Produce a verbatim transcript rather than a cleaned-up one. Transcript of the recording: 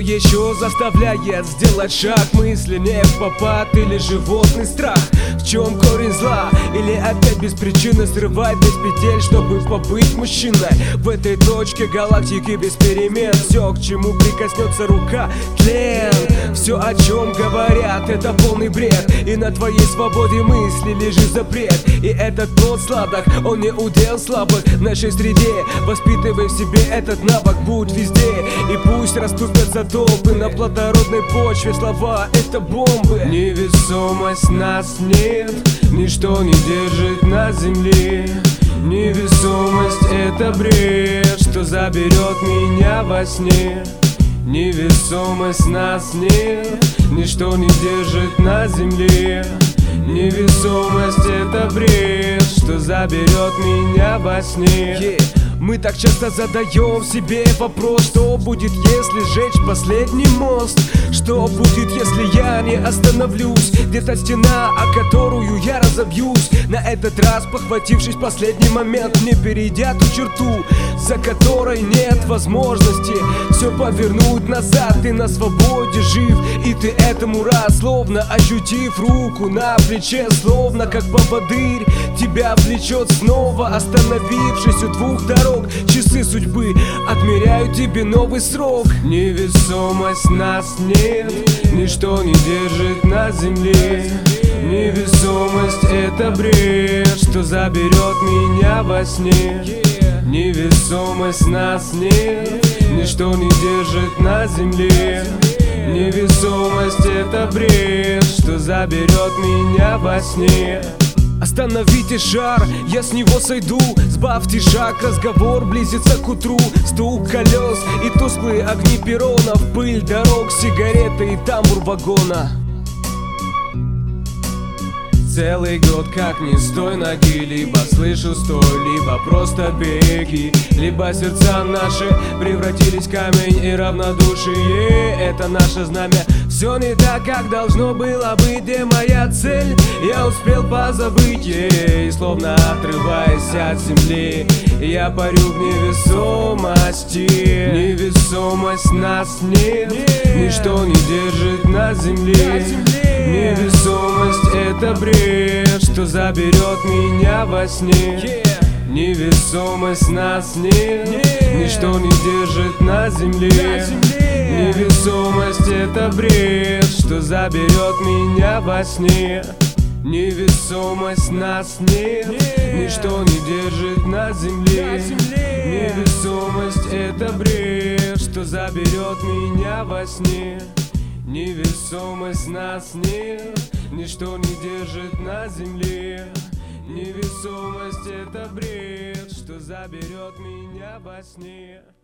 еще заставляет сделать шаг? Мысли не в попад или животный страх? В чем корень зла? Или опять без причины срывать без петель, чтобы побыть мужчиной? В этой точке галактики без перемен все, к чему прикоснется рука, тлен. Все, о чем говорят, это полный бред. И на твоей свободе мысли лежит запрет. И этот плод сладок, он не удел слабых в нашей среде. Воспитывай в себе этот навык, будь везде. И пусть расступятся толпы на плодородной почве. Слова — это бомбы. Невесомость нас нет, ничто не держит на земле. Невесомость — это бред, что заберет меня во сне. Невесомость нас нет, ничто не держит на земле. Невесомость — это бред, что заберет меня во сне. yeah. Мы так часто задаем себе вопрос: что будет, если сжечь последний мост? Что будет, если я не остановлюсь? Где-то стена, о которую я разобьюсь. На этот раз, похватившись в последний момент, не перейдя ту черту, за которой нет возможности все повернуть назад. Ты на свободе жив, и ты этому рад. Словно ощутив руку на плече, словно как поводырь тебя влечет снова. Остановившись у двух дорог, часы судьбы отмеряют тебе новый срок. Невесомость нас нет, ничто не держит на земле. Невесомость — это бред, что заберет меня во сне. Невесомость нас нет, ничто не держит на земле. Невесомость — это бред, что заберет меня во сне. Остановите шар, я с него сойду. Сбавьте шаг, разговор близится к утру. Стук колес и тусклые огни перронов, пыль дорог, сигареты и тамбур вагона. Целый год как не с той ноги, либо слышу стой, либо просто беги. Либо сердца наши превратились в камень и равнодушие — это наше знамя. Все не так, как должно было быть, где моя цель? Я успел позабыть ей, словно отрываясь от земли. Я парю в невесомости. Невесомость нас нет, ничто не держит на земле. Невесомость — это бред, что заберет меня во сне. Невесомость нас нет, ничто не держит на земле. Невесомость — это бред, что заберет меня во сне. Невесомость нас нет, ничто не держит на земле. Невесомость — это бред, что заберет меня во сне. Невесомость нас нет, ничто не держит на земле. Невесомость — это бред, что заберет меня во сне.